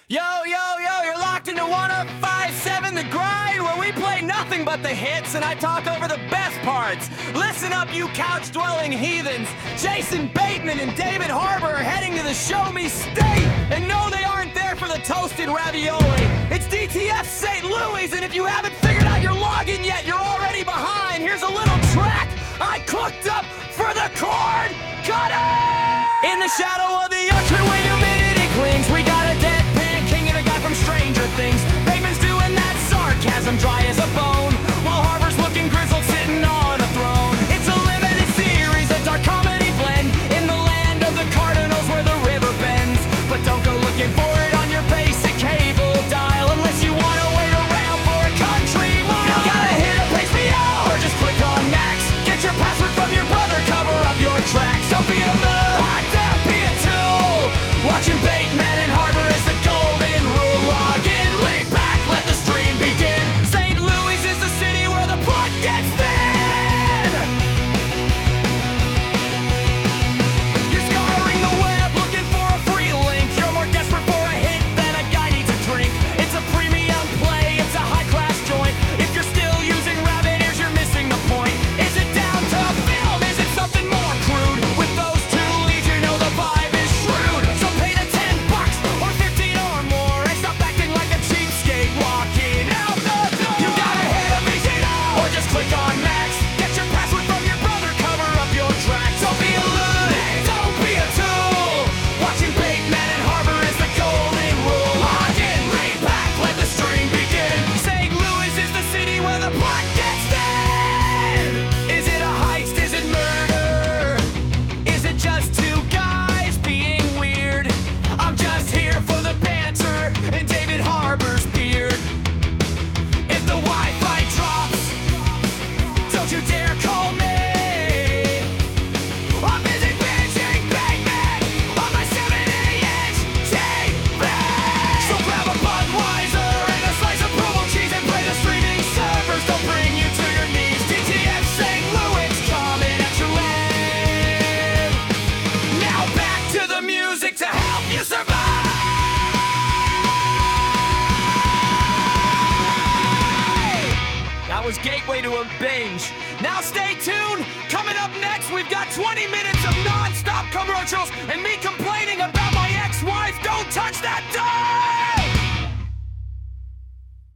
Yo, yo, yo, you're locked into 105.7 The Grind, where we play nothing but the hits and I talk over the best parts. Listen up, you couch-dwelling heathens. Jason Bateman and David Harbour are heading to the Show Me State. And no, they aren't there for the toasted ravioli. It's DTF St. Louis, and if you haven't figured out your login yet, you're already behind. Here's a little track I cooked up for the cord cutter! In the shadow of the ocean where humidity clings, we got a deadpan king and a guy from Stranger Things. Bateman's doing that sarcasm dry as a bone, while Harbour's looking grizzled sitting on a throne. It's a limited series, a dark comedy blend, in the land of the Cardinals where the river bends. But don't go looking for it on your basic cable dial unless you want to wait around for a country mile. You gotta hit up HBO or just click on next. Get your password from your brother, cover up your tracks. Don't be a mug, don't be a tool. Watching Bateman and Harbour is the golden rule. Log in, lay back, let the stream begin. St. Louis is the city where the plot gets thin. You're scouring the web looking for a free link. You're more desperate for a hit than a guy needs a drink. It's a premium play, it's a high-class joint. If you're still using rabbit ears, you're missing the point. Is it down to film? Is it something more crude? With those two leads, you know the vibe is shrewd. So pay the $10 or 15 or more and stop acting like a cheapskate walking out the door. You gotta hit a VCR or just click on next. Get your password from your brother, cover up your tracks. Don't be a loon, don't be a tool. Watching Bateman and Harbour is the golden rule. Log in, lay back, let the stream begin. St. Louis is the city where the plot gets thin. Is it a heist? Is it murder? Is it just two guys being weird? I'm just here for the banter and David Harbour's beard. If the Wi-Fi drops, don't you dare call me. I'm busy bitching Bateman on my 70-inch TV. So grab a Budweiser and a slice of provolone cheese and pray the streaming servers don't bring you to your knees. DTF St. Louis coming at you live. Now back to the music to help you survive. That was Gateway to a Binge. Now stay tuned. Coming up next, we've got 20 minutes of non-stop commercials and me complaining about my ex-wife. Don't touch that dial!